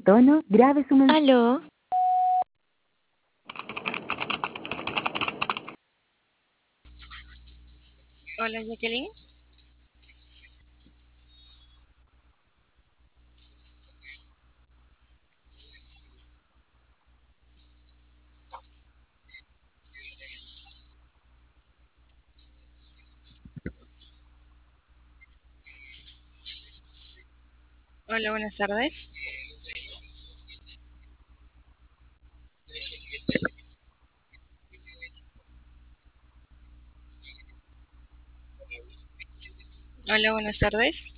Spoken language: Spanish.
tono, grabe su mensaje. Aló, Hola, Jacqueline. Hola, buenas tardes. Hola, buenas tardes.